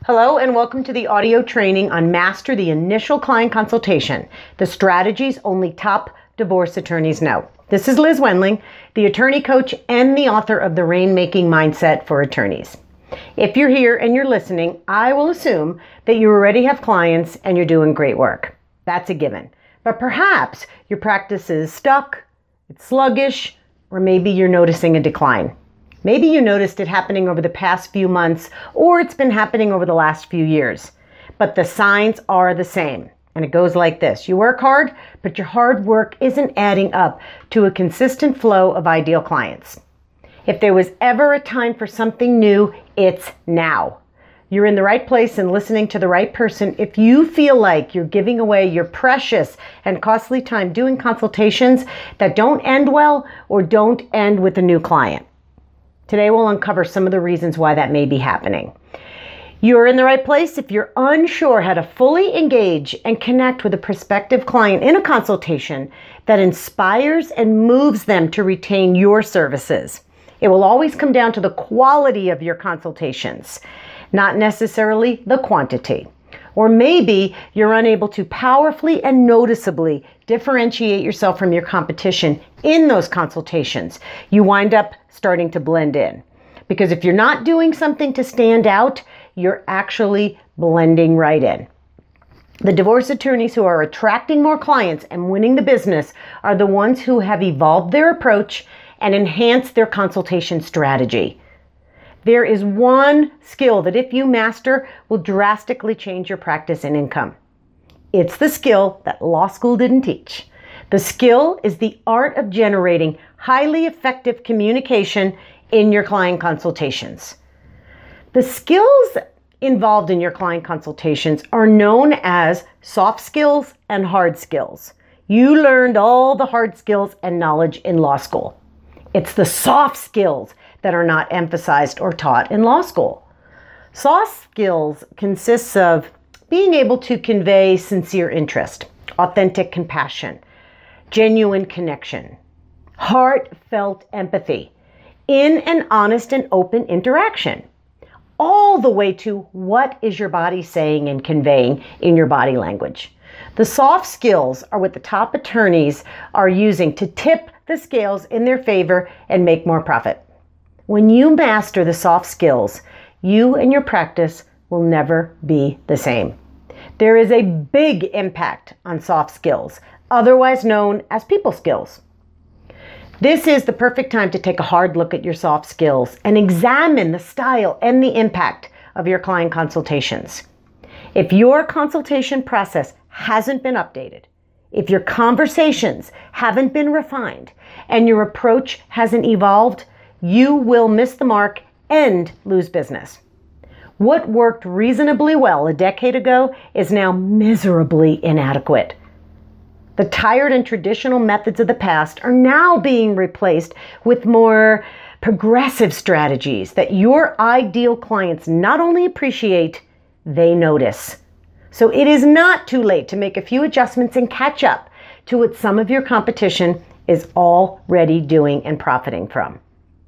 Hello and welcome to the audio training on Master the Initial Client Consultation, the strategies only top divorce attorneys know. This is Liz Wendling, the attorney coach and the author of the Rainmaking Mindset for Attorneys. If you're here and you're listening, I will assume that you already have clients and you're doing great work. That's a given. But perhaps your practice is stuck, it's sluggish, or maybe you're noticing a decline. Maybe you noticed it happening over the past few months, or it's been happening over the last few years. But the signs are the same. And it goes like this. You work hard, but your hard work isn't adding up to a consistent flow of ideal clients. If there was ever a time for something new, it's now. You're in the right place and listening to the right person if you feel like you're giving away your precious and costly time doing consultations that don't end well or don't end with a new client. Today we'll uncover some of the reasons why that may be happening. You're in the right place if you're unsure how to fully engage and connect with a prospective client in a consultation that inspires and moves them to retain your services. It will always come down to the quality of your consultations, not necessarily the quantity. Or maybe you're unable to powerfully and noticeably differentiate yourself from your competition in those consultations. You wind up starting to blend in. Because if you're not doing something to stand out, you're actually blending right in. The divorce attorneys who are attracting more clients and winning the business are the ones who have evolved their approach and enhanced their consultation strategy. There is one skill that if you master will drastically change your practice and income. It's the skill that law school didn't teach. The skill is the art of generating highly effective communication in your client consultations. The skills involved in your client consultations are known as soft skills and hard skills. You learned all the hard skills and knowledge in law school. It's the soft skills that are not emphasized or taught in law school. Soft skills consists of being able to convey sincere interest, authentic compassion, genuine connection, heartfelt empathy, in an honest and open interaction, all the way to what is your body saying and conveying in your body language. The soft skills are what the top attorneys are using to tip the scales in their favor and make more profit. When you master the soft skills, you and your practice will never be the same. There is a big impact on soft skills, otherwise known as people skills. This is the perfect time to take a hard look at your soft skills and examine the style and the impact of your client consultations. If your consultation process hasn't been updated, if your conversations haven't been refined, and your approach hasn't evolved, you will miss the mark and lose business. What worked reasonably well a decade ago is now miserably inadequate. The tired and traditional methods of the past are now being replaced with more progressive strategies that your ideal clients not only appreciate, they notice. So it is not too late to make a few adjustments and catch up to what some of your competition is already doing and profiting from.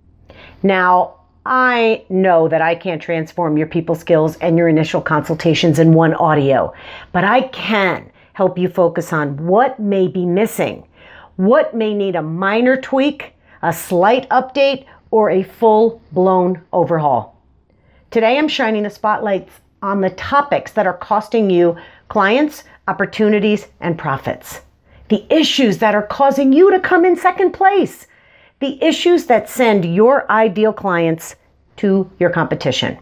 Now, I know that I can't transform your people skills and your initial consultations in one audio, but I can help you focus on what may be missing, what may need a minor tweak, a slight update, or a full-blown overhaul. Today, I'm shining the spotlights on the topics that are costing you clients, opportunities, and profits. The issues that are causing you to come in second place. The issues that send your ideal clients to your competition.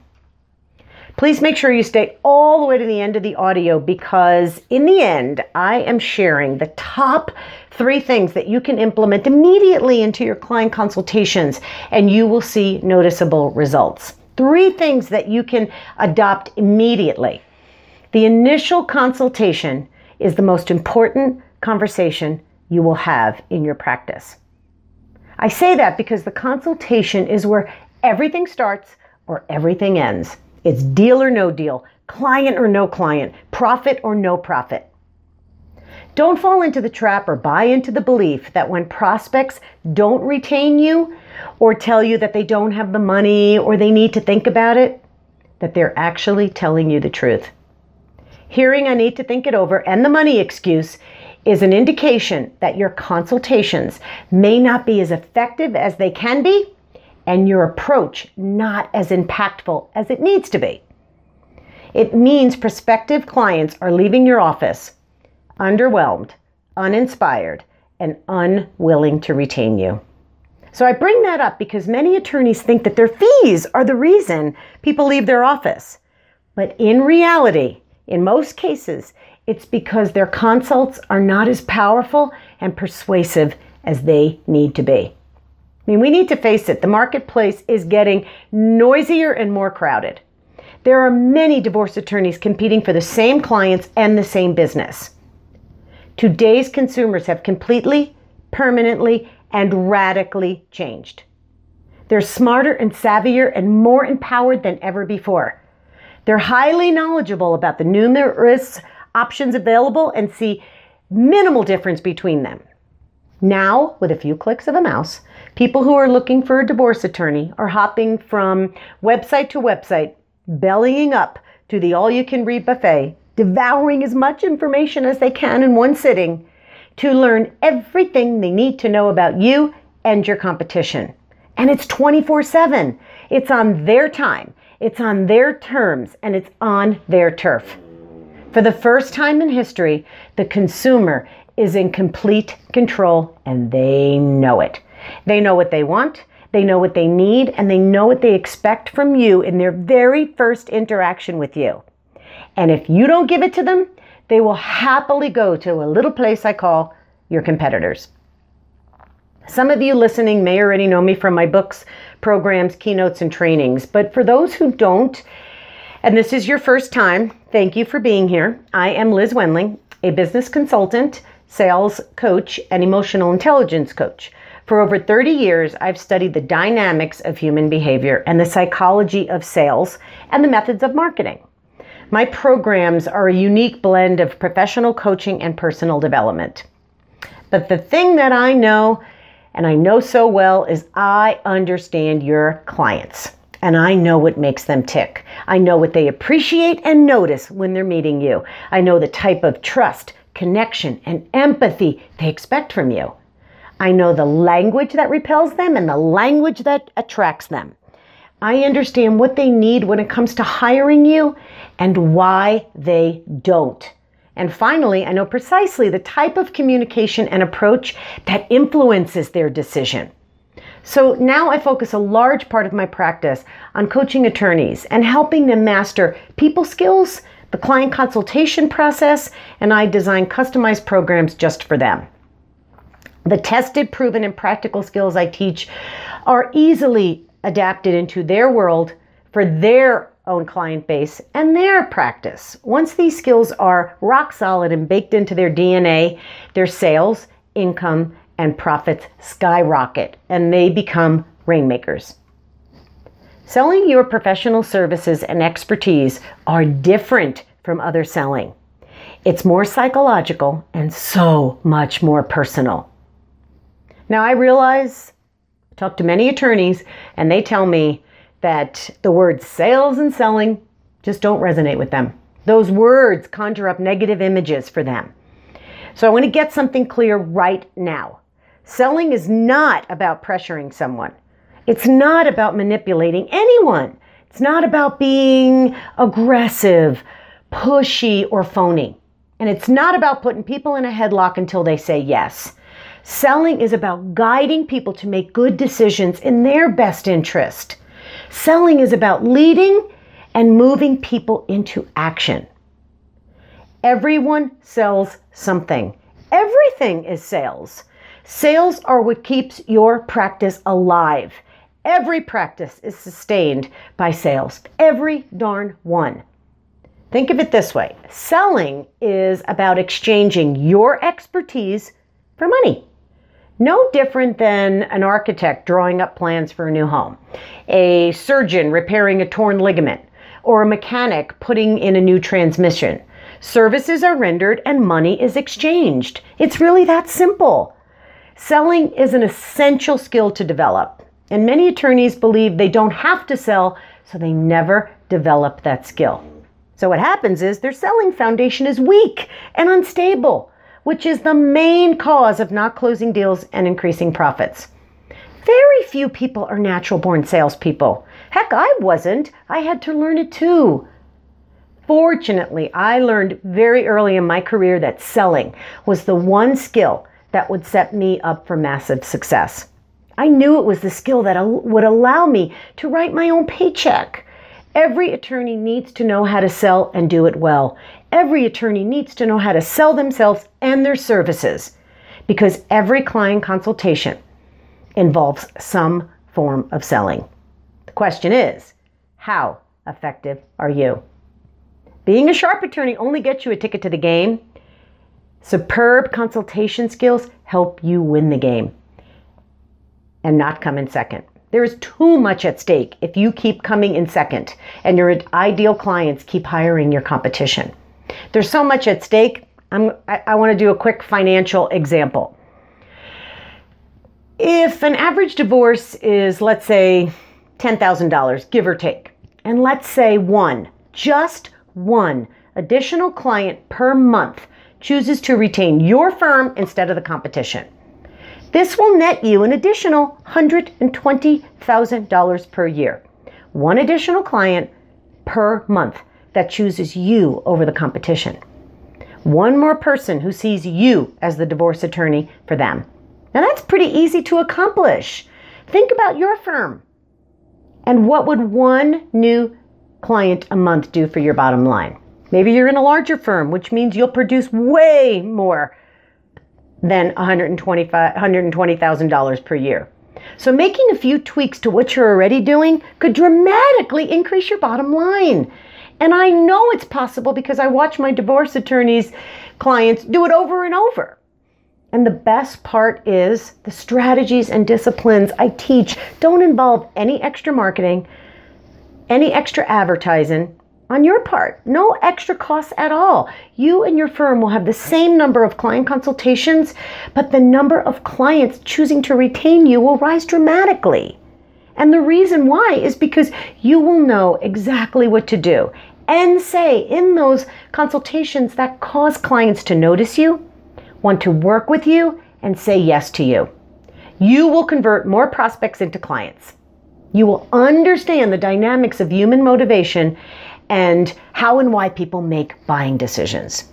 Please make sure you stay all the way to the end of the audio because in the end, I am sharing the top 3 things that you can implement immediately into your client consultations and you will see noticeable results. 3 things that you can adopt immediately. The initial consultation is the most important conversation you will have in your practice. I say that because the consultation is where everything starts or everything ends. It's deal or no deal, client or no client, profit or no profit. Don't fall into the trap or buy into the belief that when prospects don't retain you or tell you that they don't have the money or they need to think about it, that they're actually telling you the truth. Hearing "I need to think it over" and the money excuse is an indication that your consultations may not be as effective as they can be, and your approach not as impactful as it needs to be. It means prospective clients are leaving your office underwhelmed, uninspired, and unwilling to retain you. So I bring that up because many attorneys think that their fees are the reason people leave their office. But in reality, in most cases, it's because their consults are not as powerful and persuasive as they need to be. I mean, we need to face it. The marketplace is getting noisier and more crowded. There are many divorce attorneys competing for the same clients and the same business. Today's consumers have completely, permanently, and radically changed. They're smarter and savvier and more empowered than ever before. They're highly knowledgeable about the numerous options available and see minimal difference between them. Now, with a few clicks of a mouse, people who are looking for a divorce attorney are hopping from website to website, bellying up to the all-you-can-read buffet, devouring as much information as they can in one sitting to learn everything they need to know about you and your competition. And it's 24/7. It's on their time, it's on their terms, and it's on their turf. For the first time in history, the consumer is in complete control, and they know it. They know what they want, they know what they need, and they know what they expect from you in their very first interaction with you. And if you don't give it to them, they will happily go to a little place I call your competitors. Some of you listening may already know me from my books, programs, keynotes, and trainings. But for those who don't, and this is your first time, thank you for being here. I am Liz Wendling, a business consultant, sales coach, and emotional intelligence coach. For over 30 years, I've studied the dynamics of human behavior and the psychology of sales and the methods of marketing. My programs are a unique blend of professional coaching and personal development. But the thing that I know, and I know so well, is I understand your clients. And I know what makes them tick. I know what they appreciate and notice when they're meeting you. I know the type of trust, connection, and empathy they expect from you. I know the language that repels them and the language that attracts them. I understand what they need when it comes to hiring you and why they don't. And finally, I know precisely the type of communication and approach that influences their decision. So now I focus a large part of my practice on coaching attorneys and helping them master people skills, the client consultation process, and I design customized programs just for them. The tested, proven, and practical skills I teach are easily adapted into their world for their own client base and their practice. Once these skills are rock solid and baked into their DNA, their sales, income, and profits skyrocket, and they become rainmakers. Selling your professional services and expertise are different from other selling. It's more psychological and so much more personal. Now, I realize, I talk to many attorneys, and they tell me that the words sales and selling just don't resonate with them. Those words conjure up negative images for them. So I want to get something clear right now. Selling is not about pressuring someone. It's not about manipulating anyone. It's not about being aggressive, pushy, or phony. And it's not about putting people in a headlock until they say yes. Selling is about guiding people to make good decisions in their best interest. Selling is about leading and moving people into action. Everyone sells something. Everything is sales. Sales are what keeps your practice alive. Every practice is sustained by sales. Every darn one. Think of it this way. Selling is about exchanging your expertise for money. No different than an architect drawing up plans for a new home, a surgeon repairing a torn ligament, or a mechanic putting in a new transmission. Services are rendered and money is exchanged. It's really that simple. Selling is an essential skill to develop, and many attorneys believe they don't have to sell, so they never develop that skill. So what happens is their selling foundation is weak and unstable, which is the main cause of not closing deals and increasing profits. Very few people are natural-born salespeople. Heck, I wasn't. I had to learn it too. Fortunately, I learned very early in my career that selling was the one skill that would set me up for massive success. I knew it was the skill that would allow me to write my own paycheck. Every attorney needs to know how to sell and do it well. Every attorney needs to know how to sell themselves and their services, because every client consultation involves some form of selling. The question is, how effective are you? Being a sharp attorney only gets you a ticket to the game. Superb consultation skills help you win the game and not come in second. There is too much at stake if you keep coming in second and your ideal clients keep hiring your competition. There's so much at stake. I want to do a quick financial example. If an average divorce is, let's say, $10,000, give or take, and let's say just one additional client per month chooses to retain your firm instead of the competition, this will net you an additional $120,000 per year. One additional client per month that chooses you over the competition. One more person who sees you as the divorce attorney for them. Now that's pretty easy to accomplish. Think about your firm. And what would one new client a month do for your bottom line? Maybe you're in a larger firm, which means you'll produce way more than $120,000 per year. So making a few tweaks to what you're already doing could dramatically increase your bottom line. And I know it's possible because I watch my divorce attorneys' clients do it over and over. And the best part is the strategies and disciplines I teach don't involve any extra marketing, any extra advertising on your part. No extra costs at all. You and your firm will have the same number of client consultations, but the number of clients choosing to retain you will rise dramatically. And the reason why is because you will know exactly what to do and say in those consultations that cause clients to notice you, want to work with you, and say yes to you. You will convert more prospects into clients. You will understand the dynamics of human motivation and how and why people make buying decisions.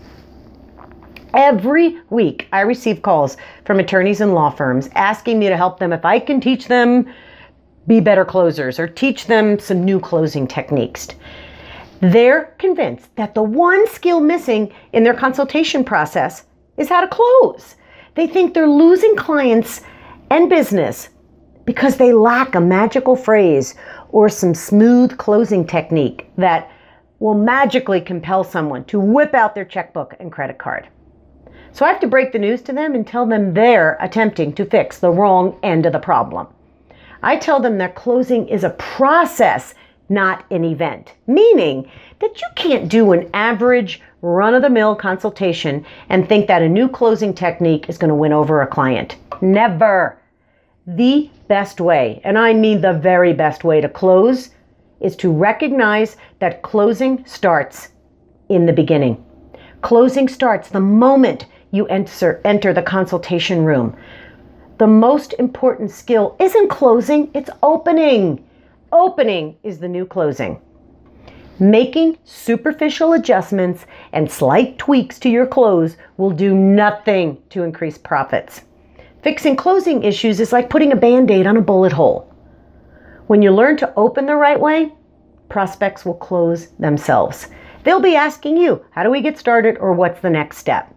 Every week, I receive calls from attorneys and law firms asking me to help them if I can teach them be better closers or teach them some new closing techniques. They're convinced that the one skill missing in their consultation process is how to close. They think they're losing clients and business because they lack a magical phrase or some smooth closing technique that will magically compel someone to whip out their checkbook and credit card. So I have to break the news to them and tell them they're attempting to fix the wrong end of the problem. I tell them that closing is a process, not an event, meaning that you can't do an average run-of-the-mill consultation and think that a new closing technique is going to win over a client. Never. The best way, and I mean the very best way to close, is to recognize that closing starts in the beginning. Closing starts the moment you enter the consultation room. The most important skill isn't closing, it's opening. Opening is the new closing. Making superficial adjustments and slight tweaks to your close will do nothing to increase profits. Fixing closing issues is like putting a Band-Aid on a bullet hole. When you learn to open the right way, prospects will close themselves. They'll be asking you, how do we get started, or what's the next step?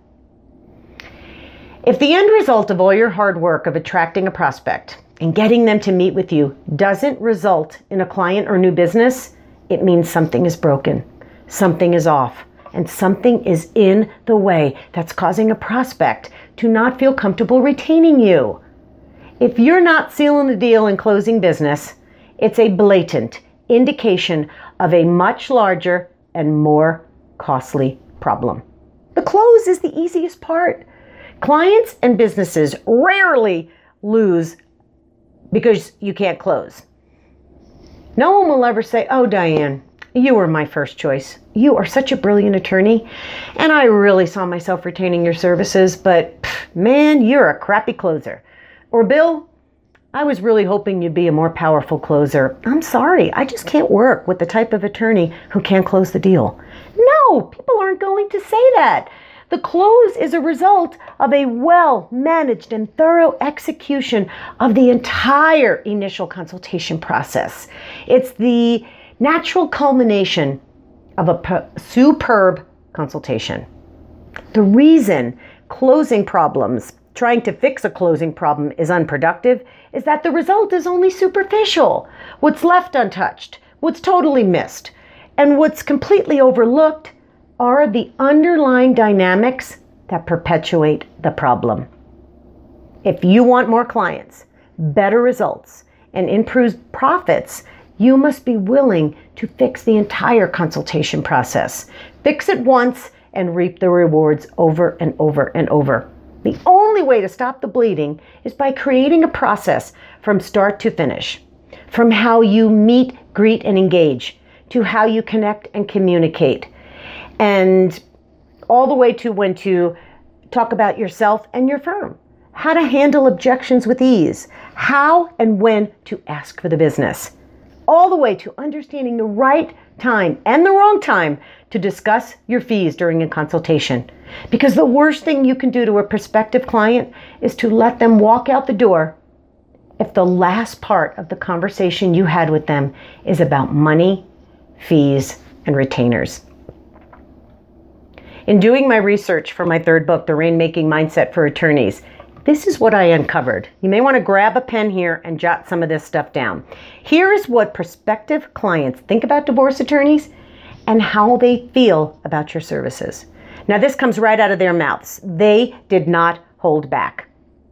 If the end result of all your hard work of attracting a prospect and getting them to meet with you doesn't result in a client or new business, it means something is broken, something is off, and something is in the way that's causing a prospect to not feel comfortable retaining you. If you're not sealing the deal and closing business, it's a blatant indication of a much larger and more costly problem. The close is the easiest part. Clients and businesses rarely lose because you can't close. No one will ever say, "Oh, Diane, you were my first choice. You are such a brilliant attorney, and I really saw myself retaining your services, but man, you're a crappy closer." Or, "Bill, I was really hoping you'd be a more powerful closer. I'm sorry, I just can't work with the type of attorney who can't close the deal." No, people aren't going to say that. The close is a result of a well-managed and thorough execution of the entire initial consultation process. It's the natural culmination of a superb consultation. The reason trying to fix a closing problem is unproductive is that the result is only superficial. What's left untouched, what's totally missed, and what's completely overlooked are the underlying dynamics that perpetuate the problem. If you want more clients, better results, and improved profits, you must be willing to fix the entire consultation process. Fix it once and reap the rewards over and over and over. The only way to stop the bleeding is by creating a process from start to finish, from how you meet, greet, and engage, to how you connect and communicate, and all the way to when to talk about yourself and your firm, how to handle objections with ease, how and when to ask for the business, all the way to understanding the right time and the wrong time to discuss your fees during a consultation. Because the worst thing you can do to a prospective client is to let them walk out the door if the last part of the conversation you had with them is about money, fees, and retainers. In doing my research for my third book, The Rainmaking Mindset for Attorneys, this is what I uncovered. You may want to grab a pen here and jot some of this stuff down. Here is what prospective clients think about divorce attorneys and how they feel about your services. Now, this comes right out of their mouths. They did not hold back.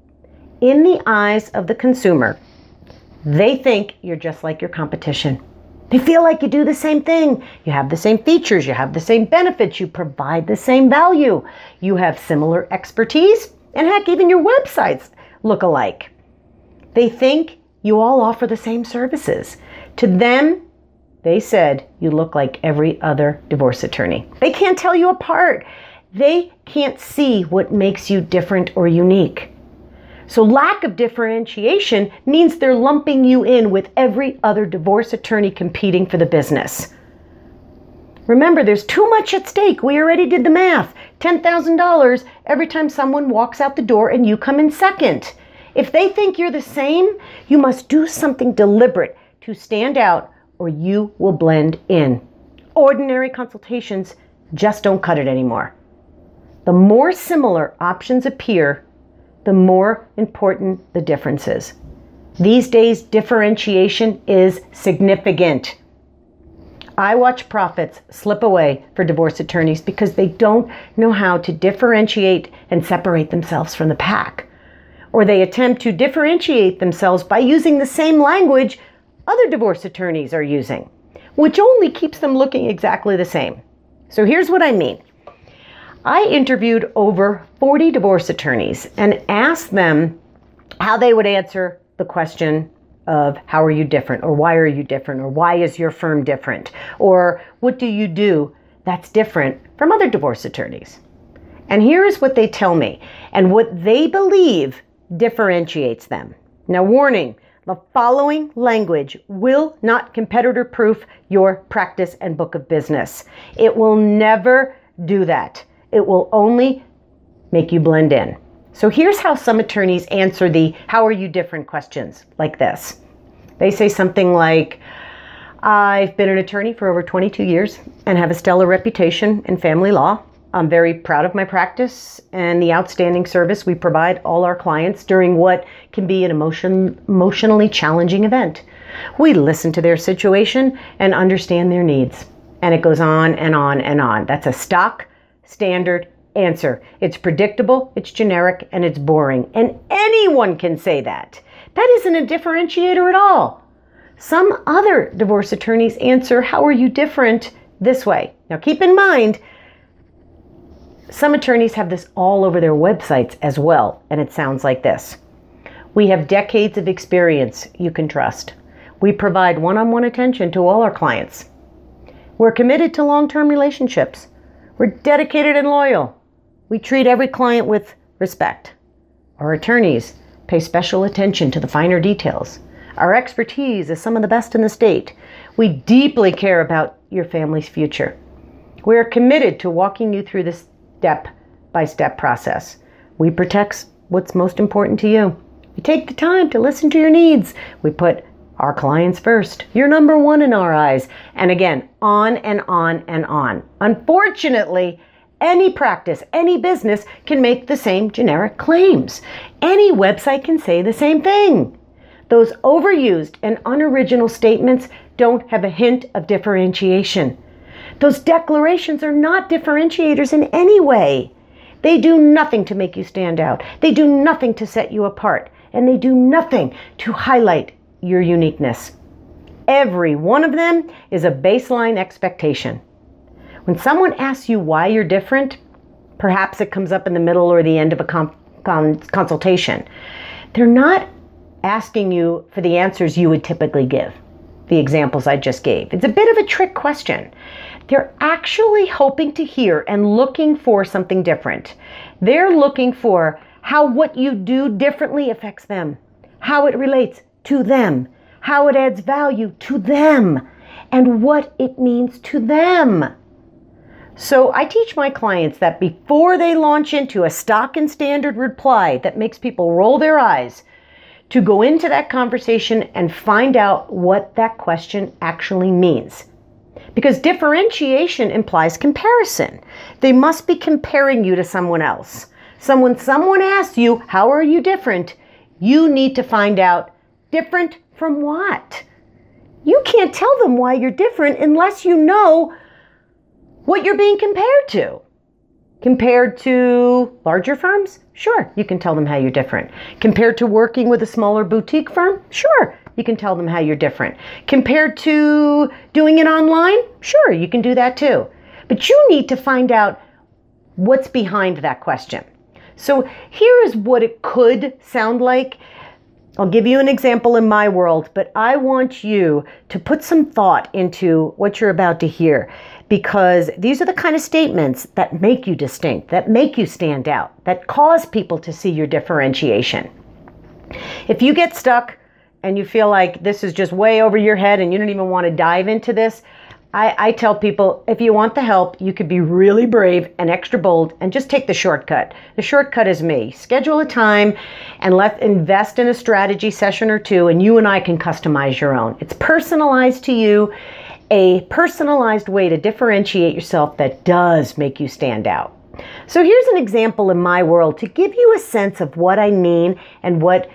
In the eyes of the consumer, they think you're just like your competition. They feel like you do the same thing. You have the same features. You have the same benefits. You provide the same value. You have similar expertise. And heck, even your websites look alike. They think you all offer the same services. To them, they said you look like every other divorce attorney. They can't tell you apart. They can't see what makes you different or unique. So lack of differentiation means they're lumping you in with every other divorce attorney competing for the business. Remember, there's too much at stake. We already did the math. $10,000 every time someone walks out the door and you come in second. If they think you're the same, you must do something deliberate to stand out or you will blend in. Ordinary consultations just don't cut it anymore. The more similar options appear, the more important the difference is. These days, differentiation is significant. I watch profits slip away for divorce attorneys because they don't know how to differentiate and separate themselves from the pack. Or they attempt to differentiate themselves by using the same language other divorce attorneys are using, which only keeps them looking exactly the same. So here's what I mean. I interviewed over 40 divorce attorneys and asked them how they would answer the question of how are you different, or why are you different, or why is your firm different, or what do you do that's different from other divorce attorneys. And here's what they tell me and what they believe differentiates them. Now, warning, the following language will not competitor-proof your practice and book of business. It will never do that. It will only make you blend in. So here's how some attorneys answer the how are you different questions like this. They say something like, I've been an attorney for over 22 years and have a stellar reputation in family law. I'm very proud of my practice and the outstanding service we provide all our clients during what can be an emotionally challenging event. We listen to their situation and understand their needs. And it goes on and on and on. That's a stock standard answer. It's predictable, it's generic, and it's boring. And anyone can say that. That isn't a differentiator at all. Some other divorce attorneys answer, how are you different, this way. Now keep in mind, some attorneys have this all over their websites as well, and it sounds like this. We have decades of experience you can trust. We provide one-on-one attention to all our clients. We're committed to long-term relationships. We're dedicated and loyal. We treat every client with respect. Our attorneys pay special attention to the finer details. Our expertise is some of the best in the state. We deeply care about your family's future. We are committed to walking you through this step-by-step process. We protect what's most important to you. We take the time to listen to your needs. We put our clients first. You're number one in our eyes. And again, on and on and on. Unfortunately, any practice, any business can make the same generic claims. Any website can say the same thing. Those overused and unoriginal statements don't have a hint of differentiation. Those declarations are not differentiators in any way. They do nothing to make you stand out. They do nothing to set you apart. And they do nothing to highlight your uniqueness. Every one of them is a baseline expectation. When someone asks you why you're different, perhaps it comes up in the middle or the end of a consultation, they're not asking you for the answers you would typically give, the examples I just gave. It's a bit of a trick question. They're actually hoping to hear and looking for something different. They're looking for how what you do differently affects them, how it relates to them, how it adds value to them, and what it means to them. So I teach my clients that before they launch into a stock and standard reply that makes people roll their eyes, to go into that conversation and find out what that question actually means. Because differentiation implies comparison. They must be comparing you to someone else. So when someone asks you, how are you different? You need to find out, different from what? You can't tell them why you're different unless you know what you're being compared to. Compared to larger firms? Sure, you can tell them how you're different. Compared to working with a smaller boutique firm? Sure, you can tell them how you're different. Compared to doing it online? Sure, you can do that too. But you need to find out what's behind that question. So here is what it could sound like. I'll give you an example in my world, but I want you to put some thought into what you're about to hear, because these are the kind of statements that make you distinct, that make you stand out, that cause people to see your differentiation. If you get stuck and you feel like this is just way over your head and you don't even want to dive into this, I tell people, if you want the help, you could be really brave and extra bold and just take the shortcut. The shortcut is me. Schedule a time and let's invest in a strategy session or two, and you and I can customize your own. It's personalized to you, a personalized way to differentiate yourself that does make you stand out. So here's an example in my world to give you a sense of what I mean and what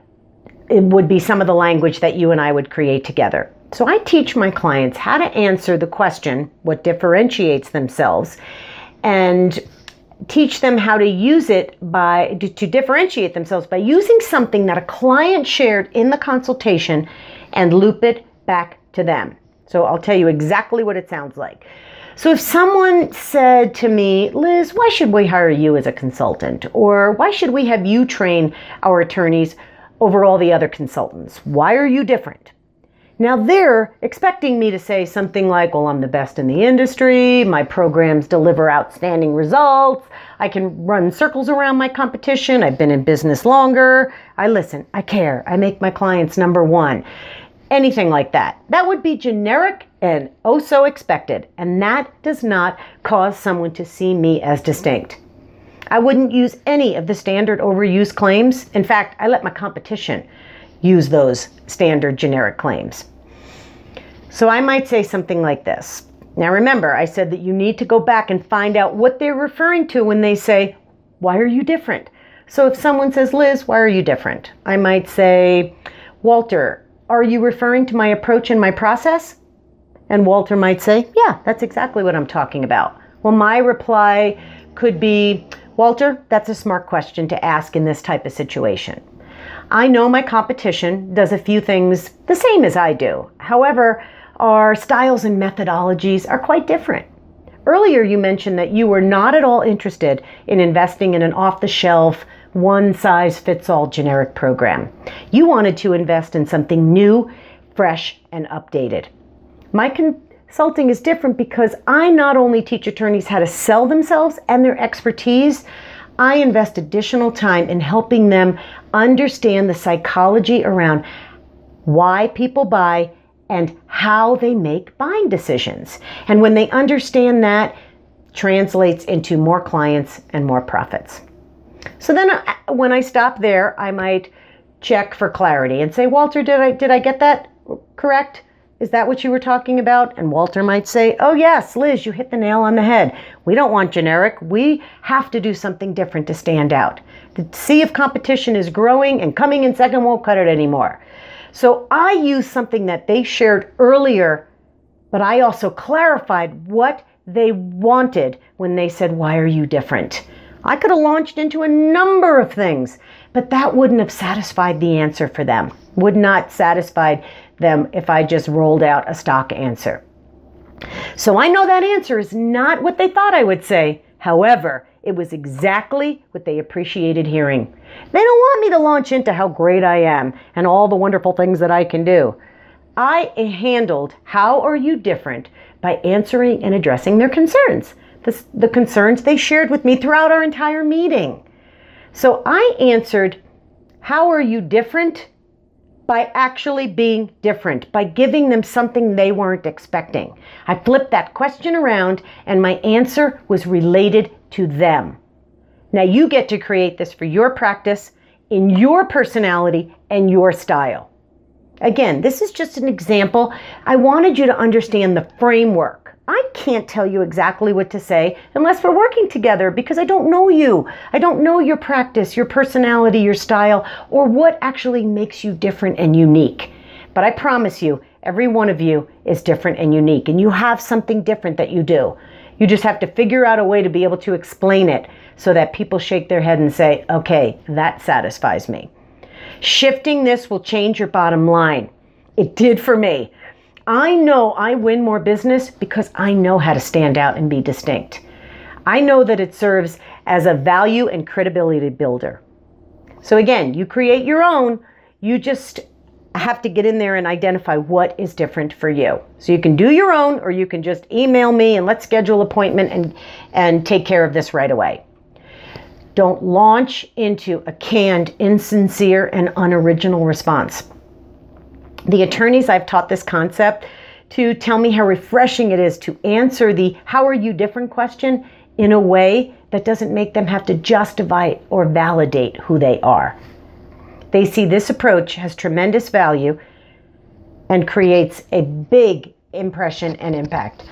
it would be some of the language that you and I would create together. So I teach my clients how to answer the question, what differentiates themselves, and teach them how to use it to differentiate themselves by using something that a client shared in the consultation and loop it back to them. So I'll tell you exactly what it sounds like. So if someone said to me, Liz, why should we hire you as a consultant? Or why should we have you train our attorneys over all the other consultants? Why are you different? Now they're expecting me to say something like, well, I'm the best in the industry, my programs deliver outstanding results, I can run circles around my competition, I've been in business longer, I listen, I care, I make my clients number one. Anything like that. That would be generic and oh so expected, and that does not cause someone to see me as distinct. I wouldn't use any of the standard overused claims. In fact, I let my competition use those standard generic claims. So I might say something like this. Now remember, I said that you need to go back and find out what they're referring to when they say, why are you different? So if someone says, Liz, why are you different? I might say, Walter, are you referring to my approach and my process? And Walter might say, yeah, that's exactly what I'm talking about. Well, my reply could be, Walter, that's a smart question to ask in this type of situation. I know my competition does a few things the same as I do. However, our styles and methodologies are quite different. Earlier, you mentioned that you were not at all interested in investing in an off-the-shelf, one-size-fits-all generic program. You wanted to invest in something new fresh and updated. My consulting is different because I not only teach attorneys how to sell themselves and their expertise, I invest additional time in helping them understand the psychology around why people buy and how they make buying decisions. And when they understand that, translates into more clients and more profits. So then when I stop there, I might check for clarity and say, Walter, did I get that correct? Is that what you were talking about? And Walter might say, oh yes, Liz, you hit the nail on the head. We don't want generic. We have to do something different to stand out. The sea of competition is growing and coming in second won't cut it anymore. So I used something that they shared earlier, but I also clarified what they wanted when they said, why are you different? I could have launched into a number of things, but that wouldn't have satisfied the answer for them, would not satisfy them if I just rolled out a stock answer. So I know that answer is not what they thought I would say. However, it was exactly what they appreciated hearing. They don't want me to launch into how great I am and all the wonderful things that I can do. I handled how are you different by answering and addressing their concerns, the concerns they shared with me throughout our entire meeting. So I answered, how are you different? By actually being different, by giving them something they weren't expecting. I flipped that question around and my answer was related to them. Now you get to create this for your practice, in your personality and your style. Again, this is just an example. I wanted you to understand the framework. I can't tell you exactly what to say unless we're working together because I don't know you. I don't know your practice, your personality, your style, or what actually makes you different and unique. But I promise you, every one of you is different and unique, and you have something different that you do. You just have to figure out a way to be able to explain it so that people shake their head and say, okay, that satisfies me. Shifting this will change your bottom line. It did for me. I know I win more business because I know how to stand out and be distinct. I know that it serves as a value and credibility builder. So again, you create your own. You just have to get in there and identify what is different for you. So you can do your own, or you can just email me and let's schedule an appointment and take care of this right away. Don't launch into a canned, insincere, and unoriginal response. The attorneys I've taught this concept to tell me how refreshing it is to answer the how are you different question in a way that doesn't make them have to justify or validate who they are. They see this approach has tremendous value and creates a big impression and impact.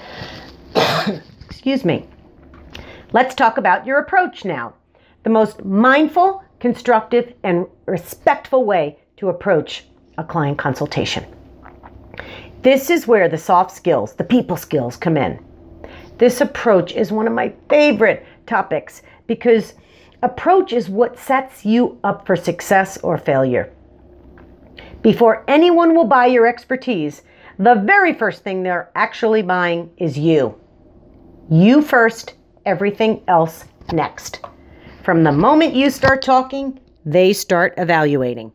Excuse me. Let's talk about your approach now. The most mindful, constructive, and respectful way to approach a client consultation. This is where the soft skills, the people skills come in. This approach is one of my favorite topics because approach is what sets you up for success or failure. Before anyone will buy your expertise, the very first thing they're actually buying is you. You first, everything else next. From the moment you start talking, they start evaluating.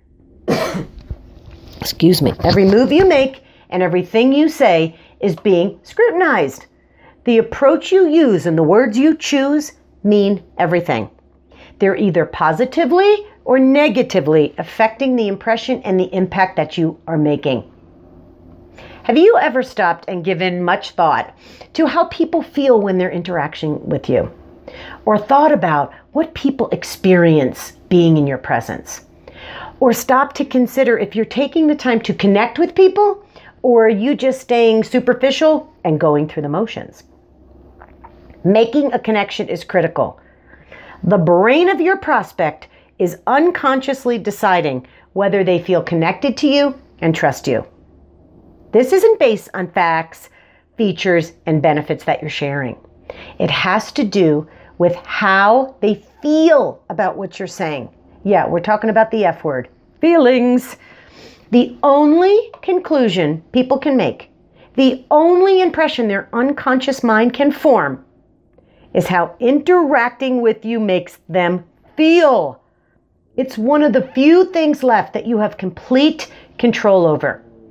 Excuse me. Every move you make and everything you say is being scrutinized. The approach you use and the words you choose mean everything. They're either positively or negatively affecting the impression and the impact that you are making. Have you ever stopped and given much thought to how people feel when they're interacting with you? Or thought about what people experience being in your presence? Or stop to consider if you're taking the time to connect with people, or are you just staying superficial and going through the motions? Making a connection is critical. The brain of your prospect is unconsciously deciding whether they feel connected to you and trust you. This isn't based on facts, features, and benefits that you're sharing. It has to do with how they feel about what you're saying. Yeah, we're talking about the F word, feelings. The only conclusion people can make, the only impression their unconscious mind can form, is how interacting with you makes them feel. It's one of the few things left that you have complete control over.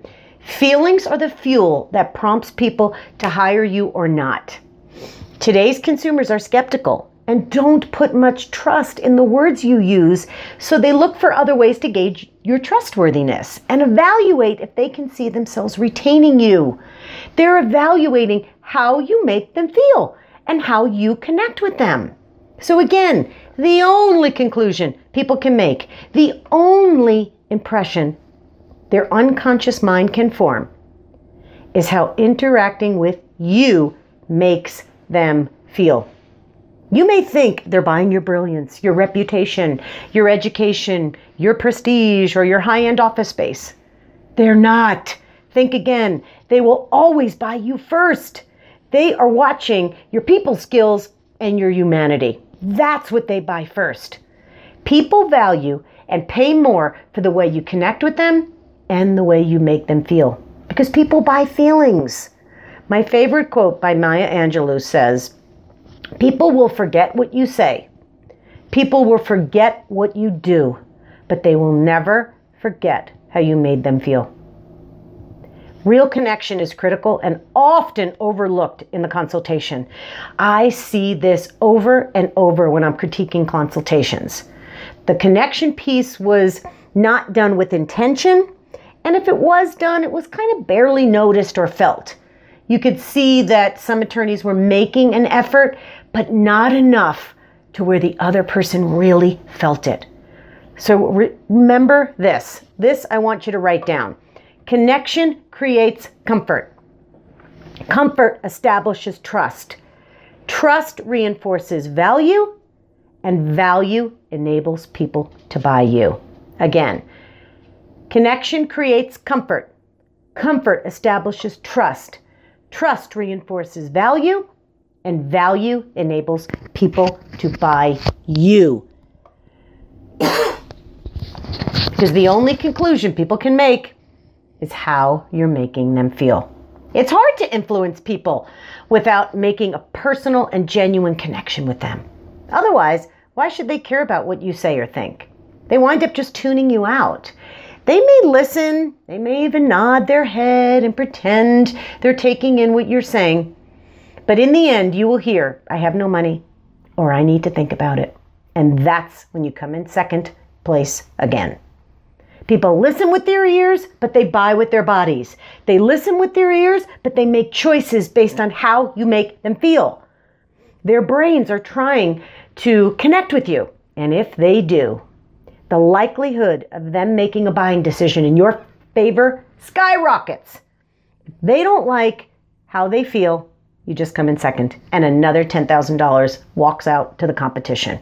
Feelings are the fuel that prompts people to hire you or not. Today's consumers are skeptical and don't put much trust in the words you use, so they look for other ways to gauge your trustworthiness and evaluate if they can see themselves retaining you. They're evaluating how you make them feel and how you connect with them. So again, the only conclusion people can make, the only impression their unconscious mind can form, is how interacting with you makes them feel. You may think they're buying your brilliance, your reputation, your education, your prestige, or your high-end office space. They're not. Think again. They will always buy you first. They are watching your people skills and your humanity. That's what they buy first. People value and pay more for the way you connect with them and the way you make them feel, because people buy feelings. My favorite quote by Maya Angelou says, "People will forget what you say. People will forget what you do, but they will never forget how you made them feel." Real connection is critical and often overlooked in the consultation. I see this over and over when I'm critiquing consultations. The connection piece was not done with intention, and if it was done, it was kind of barely noticed or felt. You could see that some attorneys were making an effort, but not enough to where the other person really felt it. So remember this. This I want you to write down. Connection creates comfort. Comfort establishes trust. Trust reinforces value, and value enables people to buy you. Again, connection creates comfort. Comfort establishes trust. Trust reinforces value, and value enables people to buy you. Because the only conclusion people can make is how you're making them feel. It's hard to influence people without making a personal and genuine connection with them. Otherwise, why should they care about what you say or think? They wind up just tuning you out. They may listen, they may even nod their head and pretend they're taking in what you're saying. But in the end, you will hear, "I have no money," or "I need to think about it." And that's when you come in second place again. People listen with their ears, but they buy with their bodies. They listen with their ears, but they make choices based on how you make them feel. Their brains are trying to connect with you. And if they do, the likelihood of them making a buying decision in your favor skyrockets. If they don't like how they feel, you just come in second, and another $10,000 walks out to the competition.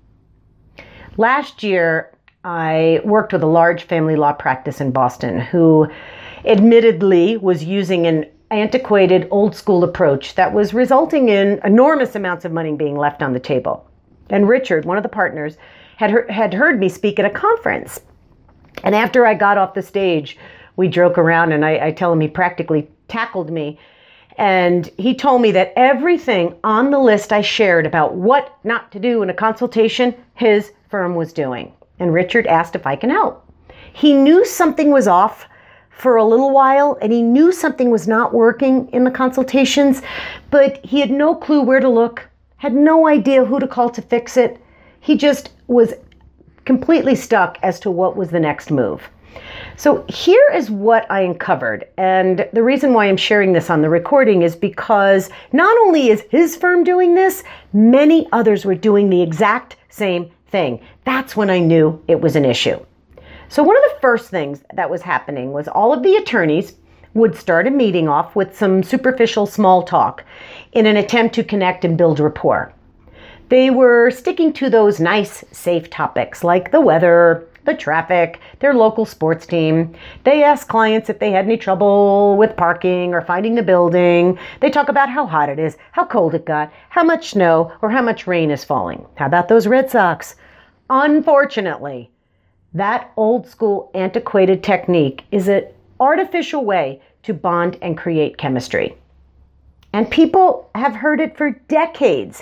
Last year, I worked with a large family law practice in Boston who admittedly was using an antiquated old school approach that was resulting in enormous amounts of money being left on the table. And Richard, one of the partners, had heard me speak at a conference. And after I got off the stage, we joke around and I tell him he practically tackled me. And he told me that everything on the list I shared about what not to do in a consultation, his firm was doing. And Richard asked if I can help. He knew something was off for a little while, and he knew something was not working in the consultations, but he had no clue where to look, had no idea who to call to fix it. He just was completely stuck as to what was the next move. So here is what I uncovered. And the reason why I'm sharing this on the recording is because not only is his firm doing this, many others were doing the exact same thing. That's when I knew it was an issue. So one of the first things that was happening was all of the attorneys would start a meeting off with some superficial small talk in an attempt to connect and build rapport. They were sticking to those nice, safe topics like the weather, the traffic, their local sports team. They asked clients if they had any trouble with parking or finding the building. They talk about how hot it is, how cold it got, how much snow or how much rain is falling. How about those Red Sox? Unfortunately, that old school antiquated technique is an artificial way to bond and create chemistry. And people have heard it for decades.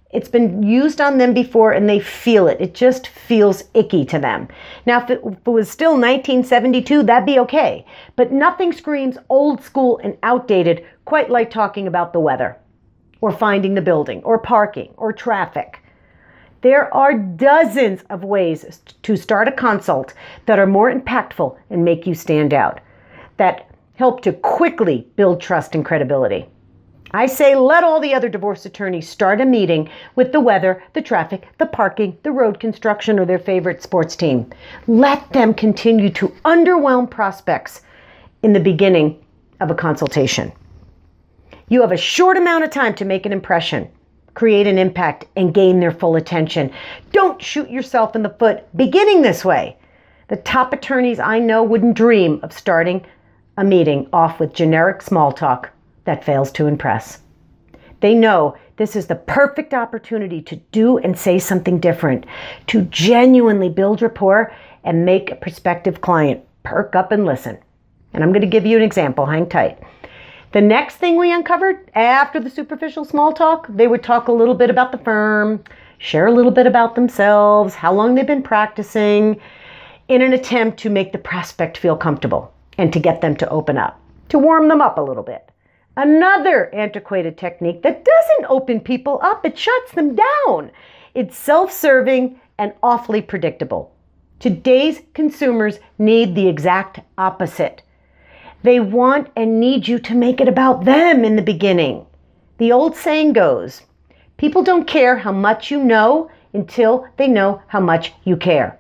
It's been used on them before and they feel it. It just feels icky to them. Now, if it was still 1972, that'd be okay. But nothing screams old school and outdated quite like talking about the weather or finding the building or parking or traffic. There are dozens of ways to start a consult that are more impactful and make you stand out, that help to quickly build trust and credibility. I say let all the other divorce attorneys start a meeting with the weather, the traffic, the parking, the road construction, or their favorite sports team. Let them continue to underwhelm prospects in the beginning of a consultation. You have a short amount of time to make an impression, create an impact, and gain their full attention. Don't shoot yourself in the foot beginning this way. The top attorneys I know wouldn't dream of starting a meeting off with generic small talk that fails to impress. They know this is the perfect opportunity to do and say something different, to genuinely build rapport and make a prospective client perk up and listen. And I'm going to give you an example. Hang tight. The next thing we uncovered after the superficial small talk, they would talk a little bit about the firm, share a little bit about themselves, how long they've been practicing, in an attempt to make the prospect feel comfortable and to get them to open up, to warm them up a little bit. Another antiquated technique that doesn't open people up, it shuts them down. It's self-serving and awfully predictable. Today's consumers need the exact opposite. They want and need you to make it about them in the beginning. The old saying goes, people don't care how much you know until they know how much you care.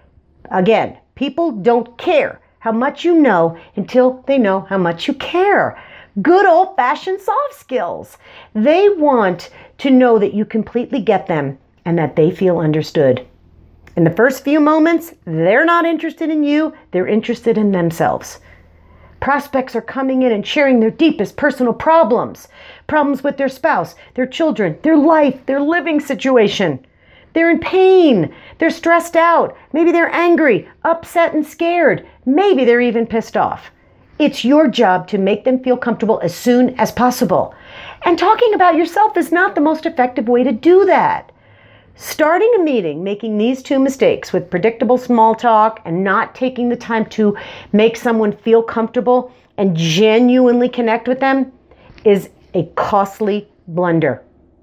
Again, people don't care how much you know until they know how much you care. Good old-fashioned soft skills. They want to know that you completely get them and that they feel understood. In the first few moments, they're not interested in you, they're interested in themselves. Prospects are coming in and sharing their deepest personal problems with their spouse, their children, their life, their living situation. They're in pain, they're stressed out, maybe they're angry, upset and scared, maybe they're even pissed off. It's your job to make them feel comfortable as soon as possible. And talking about yourself is not the most effective way to do that. Starting a meeting, making these two mistakes with predictable small talk and not taking the time to make someone feel comfortable and genuinely connect with them is a costly blunder.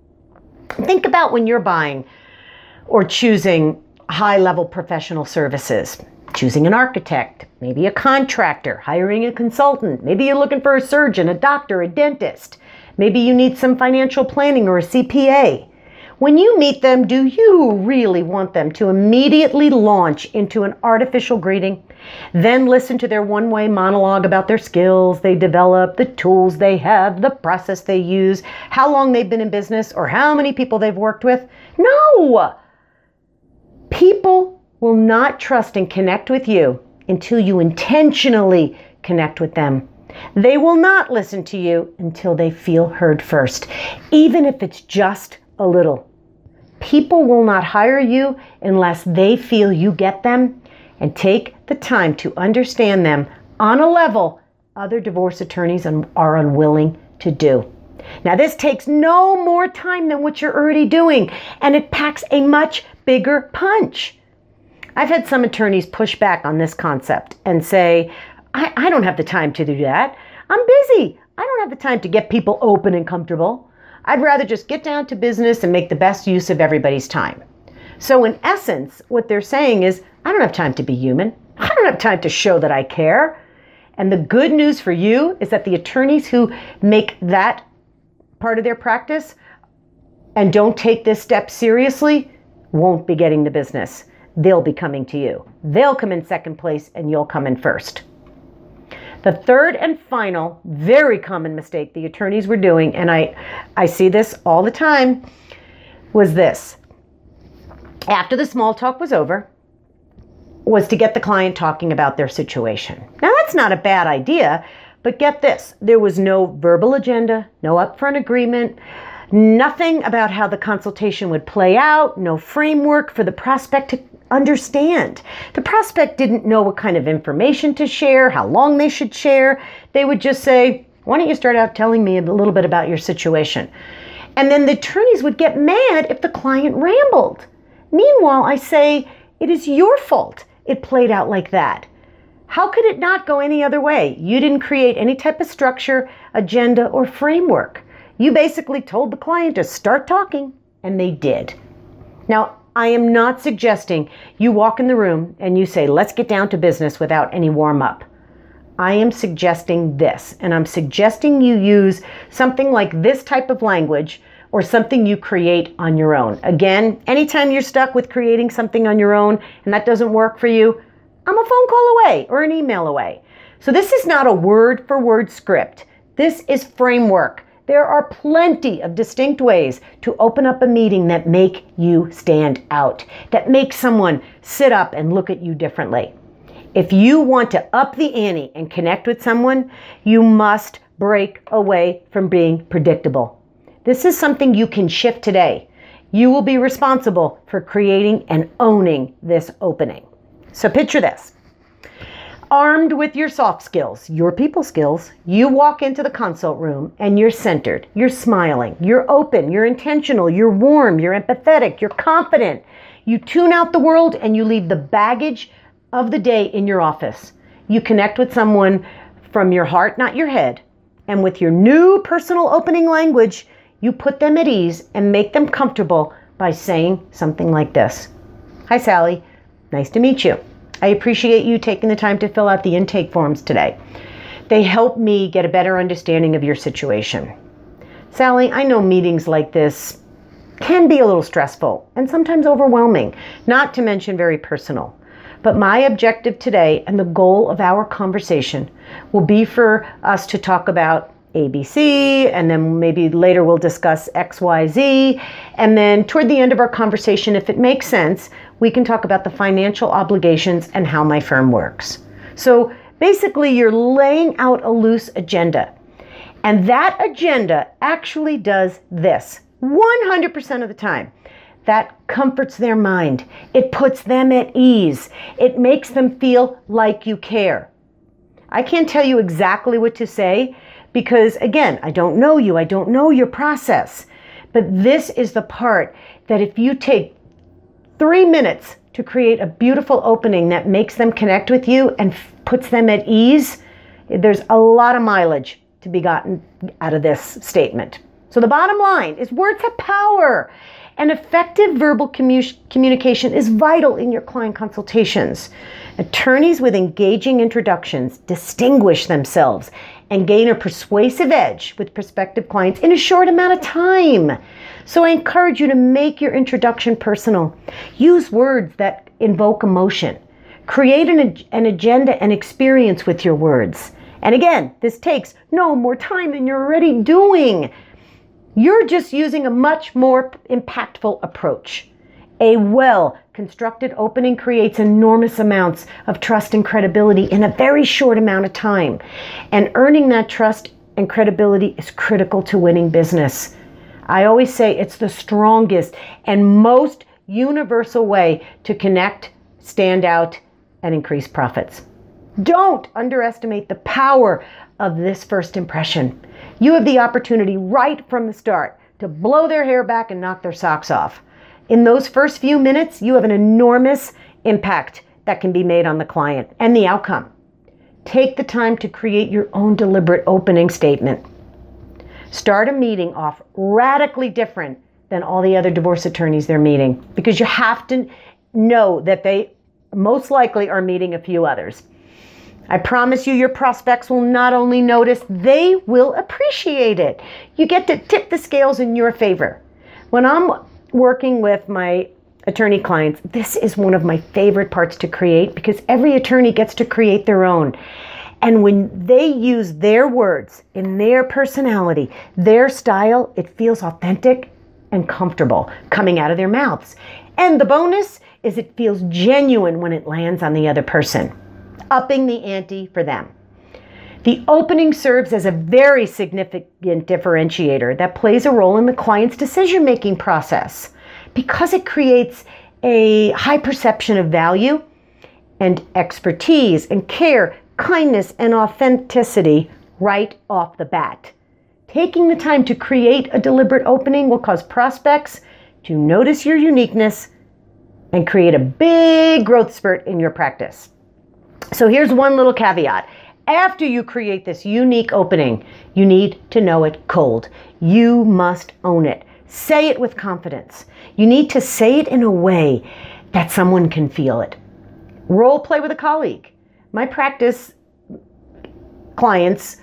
Think about when you're buying or choosing high-level professional services. Choosing an architect, maybe a contractor, hiring a consultant. Maybe you're looking for a surgeon, a doctor, a dentist. Maybe you need some financial planning or a CPA. When you meet them, do you really want them to immediately launch into an artificial greeting? Then listen to their one-way monologue about their skills they develop, the tools they have, the process they use, how long they've been in business, or how many people they've worked with? No! People will not trust and connect with you until you intentionally connect with them. They will not listen to you until they feel heard first, even if it's just a little. People will not hire you unless they feel you get them and take the time to understand them on a level other divorce attorneys are unwilling to do. Now, this takes no more time than what you're already doing, and it packs a much bigger punch. I've had some attorneys push back on this concept and say, I don't have the time to do that. I'm busy. I don't have the time to get people open and comfortable. I'd rather just get down to business and make the best use of everybody's time. So in essence, what they're saying is, I don't have time to be human. I don't have time to show that I care. And the good news for you is that the attorneys who make that part of their practice and don't take this step seriously won't be getting the business. They'll be coming to you. They'll come in second place and you'll come in first. The third and final, very common mistake the attorneys were doing, and I see this all the time, was this. After the small talk was over, was to get the client talking about their situation. Now, that's not a bad idea, but get this. There was no verbal agenda, no upfront agreement, nothing about how the consultation would play out, no framework for the prospect to understand. The prospect didn't know what kind of information to share, how long they should share. They would just say, why don't you start out telling me a little bit about your situation? And then the attorneys would get mad if the client rambled. Meanwhile, I say, it is your fault it played out like that. How could it not go any other way? You didn't create any type of structure, agenda, or framework. You basically told the client to start talking, and they did. Now, I am not suggesting you walk in the room and you say, let's get down to business without any warm-up. I am suggesting this, and I'm suggesting you use something like this type of language or something you create on your own. Again, anytime you're stuck with creating something on your own and that doesn't work for you, I'm a phone call away or an email away. So this is not a word-for-word script. This is framework. There are plenty of distinct ways to open up a meeting that make you stand out, that make someone sit up and look at you differently. If you want to up the ante and connect with someone, you must break away from being predictable. This is something you can shift today. You will be responsible for creating and owning this opening. So picture this. Armed with your soft skills, your people skills, you walk into the consult room and you're centered, you're smiling, you're open, you're intentional, you're warm, you're empathetic, you're confident. You tune out the world and you leave the baggage of the day in your office. You connect with someone from your heart, not your head. And with your new personal opening language, you put them at ease and make them comfortable by saying something like this. Hi, Sally. Nice to meet you. I appreciate you taking the time to fill out the intake forms today. They help me get a better understanding of your situation. Sally, I know meetings like this can be a little stressful and sometimes overwhelming, not to mention very personal. But my objective today and the goal of our conversation will be for us to talk about ABC, and then maybe later we'll discuss XYZ. And then toward the end of our conversation, if it makes sense, we can talk about the financial obligations and how my firm works. So basically, you're laying out a loose agenda. And that agenda actually does this 100% of the time. That comforts their mind. It puts them at ease. It makes them feel like you care. I can't tell you exactly what to say because, again, I don't know you. I don't know your process. But this is the part that if you take 3 minutes to create a beautiful opening that makes them connect with you and puts them at ease, there's a lot of mileage to be gotten out of this statement. So the bottom line is words have power. And effective verbal communication is vital in your client consultations. Attorneys with engaging introductions distinguish themselves and gain a persuasive edge with prospective clients in a short amount of time. So I encourage you to make your introduction personal. Use words that invoke emotion. Create an agenda and experience with your words. And again, this takes no more time than you're already doing. You're just using a much more impactful approach. A well-constructed opening creates enormous amounts of trust and credibility in a very short amount of time. And earning that trust and credibility is critical to winning business. I always say it's the strongest and most universal way to connect, stand out, and increase profits. Don't underestimate the power of this first impression. You have the opportunity right from the start to blow their hair back and knock their socks off. In those first few minutes, you have an enormous impact that can be made on the client and the outcome. Take the time to create your own deliberate opening statement. Start a meeting off radically different than all the other divorce attorneys they're meeting, because you have to know that they most likely are meeting a few others. I promise you, your prospects will not only notice, they will appreciate it. You get to tip the scales in your favor. When I'm working with my attorney clients, this is one of my favorite parts to create because every attorney gets to create their own. And when they use their words in their personality, their style, it feels authentic and comfortable coming out of their mouths. And the bonus is it feels genuine when it lands on the other person, upping the ante for them. The opening serves as a very significant differentiator that plays a role in the client's decision-making process because it creates a high perception of value and expertise and care, kindness, and authenticity right off the bat. Taking the time to create a deliberate opening will cause prospects to notice your uniqueness and create a big growth spurt in your practice. So here's one little caveat. After you create this unique opening, you need to know it cold. You must own it. Say it with confidence. You need to say it in a way that someone can feel it. Role play with a colleague. My clients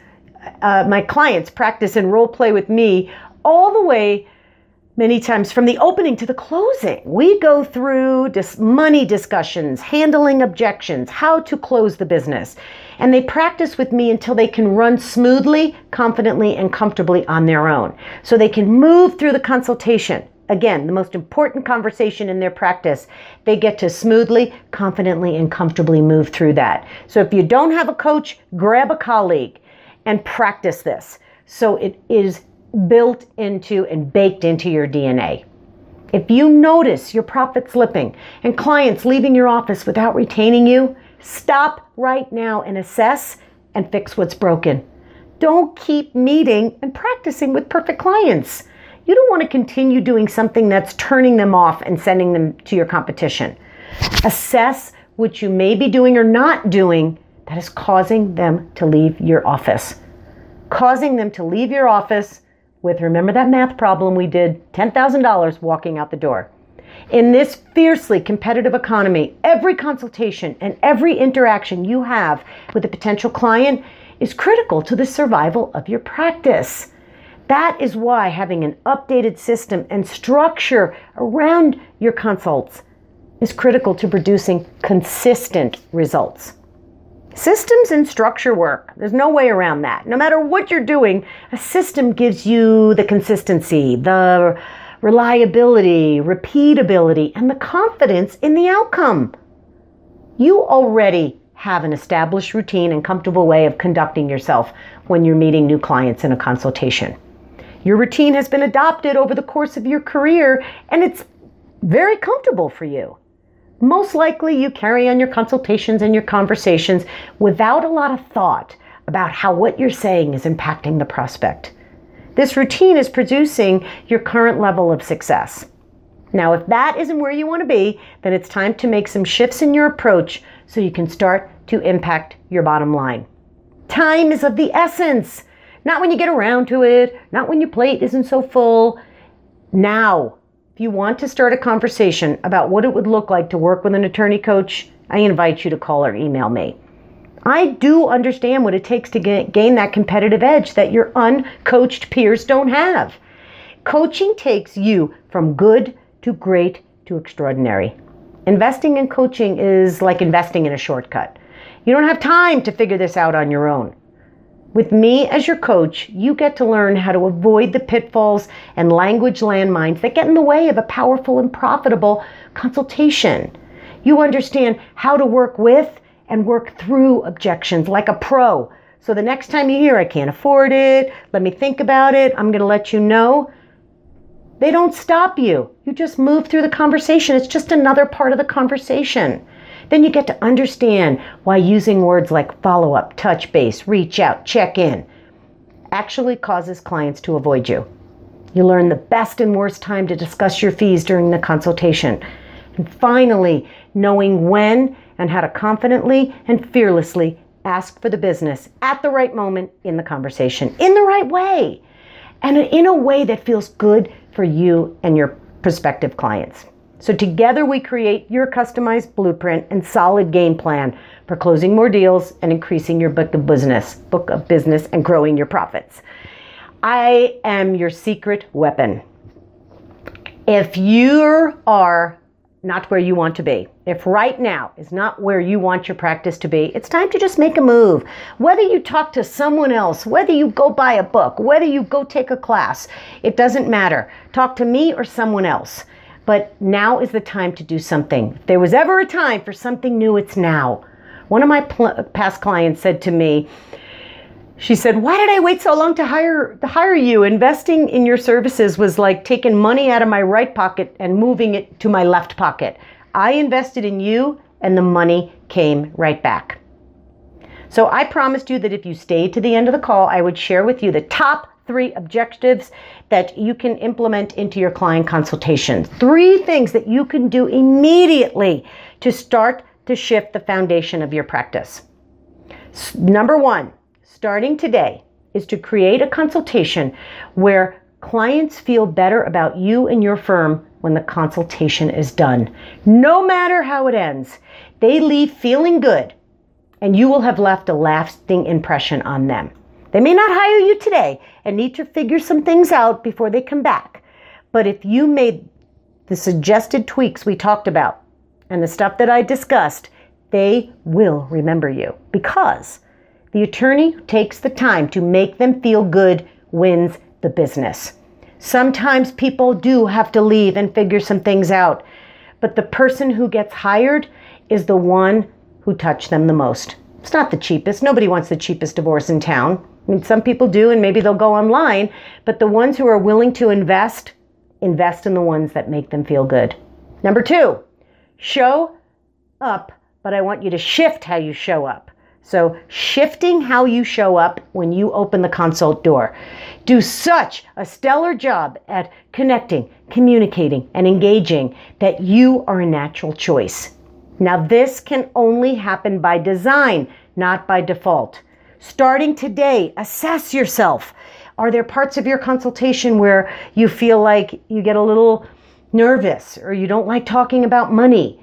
practice and role play with me all the way, many times, from the opening to the closing. We go through money discussions, handling objections, how to close the business. And they practice with me until they can run smoothly, confidently, and comfortably on their own. So they can move through the consultation. Again, the most important conversation in their practice. They get to smoothly, confidently, and comfortably move through that. So if you don't have a coach, grab a colleague and practice this. So it is built into and baked into your DNA. If you notice your profit slipping and clients leaving your office without retaining you, stop right now and assess and fix what's broken. Don't keep meeting and practicing with perfect clients. You don't want to continue doing something that's turning them off and sending them to your competition. Assess what you may be doing or not doing that is causing them to leave your office. Causing them to leave your office with, remember that math problem we did, $10,000 walking out the door. In this fiercely competitive economy, every consultation and every interaction you have with a potential client is critical to the survival of your practice. That is why having an updated system and structure around your consults is critical to producing consistent results. Systems and structure work. There's no way around that. No matter what you're doing, a system gives you the consistency, the reliability, repeatability, and the confidence in the outcome. You already have an established routine and comfortable way of conducting yourself when you're meeting new clients in a consultation. Your routine has been adopted over the course of your career, and it's very comfortable for you. Most likely you carry on your consultations and your conversations without a lot of thought about how what you're saying is impacting the prospect. This routine is producing your current level of success. Now, if that isn't where you want to be, then it's time to make some shifts in your approach so you can start to impact your bottom line. Time is of the essence. Not when you get around to it, not when your plate isn't so full. Now, if you want to start a conversation about what it would look like to work with an attorney coach, I invite you to call or email me. I do understand what it takes to gain that competitive edge that your uncoached peers don't have. Coaching takes you from good to great to extraordinary. Investing in coaching is like investing in a shortcut. You don't have time to figure this out on your own. With me as your coach, you get to learn how to avoid the pitfalls and language landmines that get in the way of a powerful and profitable consultation. You understand how to work with and work through objections like a pro. So the next time you hear, I can't afford it, let me think about it, I'm going to let you know, they don't stop you. You just move through the conversation. It's just another part of the conversation. Then you get to understand why using words like follow-up, touch base, reach out, check in actually causes clients to avoid you. You learn the best and worst time to discuss your fees during the consultation. And finally, knowing when and how to confidently and fearlessly ask for the business at the right moment in the conversation, in the right way, and in a way that feels good for you and your prospective clients. So together we create your customized blueprint and solid game plan for closing more deals and increasing your book of business and growing your profits. I am your secret weapon. If you are not where you want to be, if right now is not where you want your practice to be, it's time to just make a move. Whether you talk to someone else, whether you go buy a book, whether you go take a class, it doesn't matter. Talk to me or someone else. But now is the time to do something. If there was ever a time for something new, it's now. One of my past clients said to me, she said, "Why did I wait so long to hire you? Investing in your services was like taking money out of my right pocket and moving it to my left pocket. I invested in you and the money came right back." So I promised you that if you stayed to the end of the call, I would share with you the top 3 objectives that you can implement into your client consultation. 3 things that you can do immediately to start to shift the foundation of your practice. Number 1, starting today, is to create a consultation where clients feel better about you and your firm when the consultation is done. No matter how it ends, they leave feeling good, and you will have left a lasting impression on them. They may not hire you today and need to figure some things out before they come back. But if you made the suggested tweaks we talked about and the stuff that I discussed, they will remember you, because the attorney who takes the time to make them feel good wins the business. Sometimes people do have to leave and figure some things out, but the person who gets hired is the one who touched them the most. It's not the cheapest. Nobody wants the cheapest divorce in town. I mean, some people do, and maybe they'll go online, but the ones who are willing to invest in the ones that make them feel good. Number 2, show up, but I want you to shift how you show up. So shifting how you show up when you open the consult door. Do such a stellar job at connecting, communicating, and engaging that you are a natural choice. Now, this can only happen by design, not by default. Starting today, assess yourself. Are there parts of your consultation where you feel like you get a little nervous or you don't like talking about money?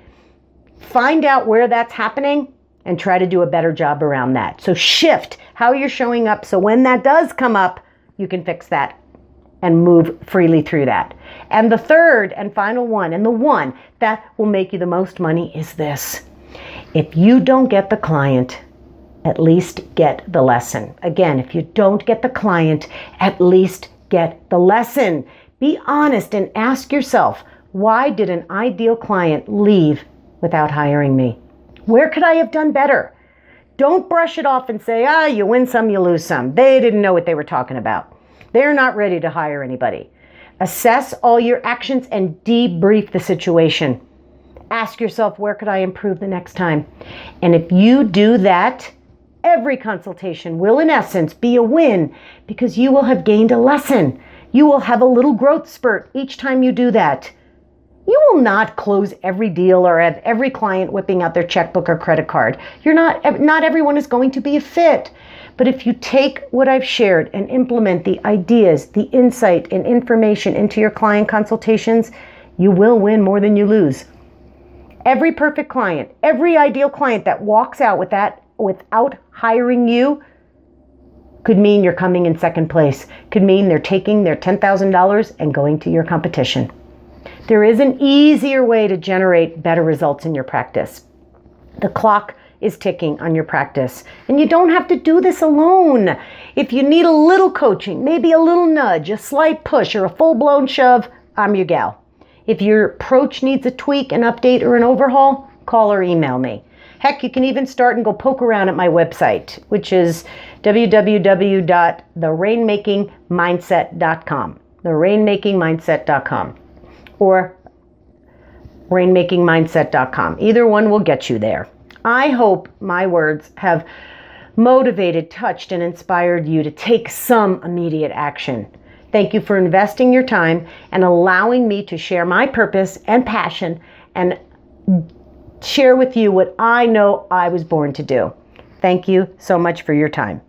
Find out where that's happening and try to do a better job around that. So shift how you're showing up so when that does come up, you can fix that and move freely through that. And the third and final one, and the one that will make you the most money, is this. If you don't get the client, at least get the lesson. Again, if you don't get the client, at least get the lesson. Be honest and ask yourself, why did an ideal client leave without hiring me? Where could I have done better? Don't brush it off and say, you win some, you lose some. They didn't know what they were talking about. They're not ready to hire anybody. Assess all your actions and debrief the situation. Ask yourself, where could I improve the next time? And if you do that, every consultation will, in essence, be a win, because you will have gained a lesson. You will have a little growth spurt each time you do that. You will not close every deal or have every client whipping out their checkbook or credit card. Not everyone is going to be a fit. But if you take what I've shared and implement the ideas, the insight, and information into your client consultations, you will win more than you lose. Every perfect client, every ideal client that walks out without hiring you could mean you're coming in second place, could mean they're taking their $10,000 and going to your competition. There is an easier way to generate better results in your practice. The clock is ticking on your practice, and you don't have to do this alone. If you need a little coaching, maybe a little nudge, a slight push, or a full-blown shove, I'm your gal. If your approach needs a tweak, an update, or an overhaul, call or email me. Heck, you can even start and go poke around at my website, which is www.therainmakingmindset.com. Therainmakingmindset.com. Or rainmakingmindset.com. Either one will get you there. I hope my words have motivated, touched, and inspired you to take some immediate action. Thank you for investing your time and allowing me to share my purpose and passion and share with you what I know I was born to do. Thank you so much for your time.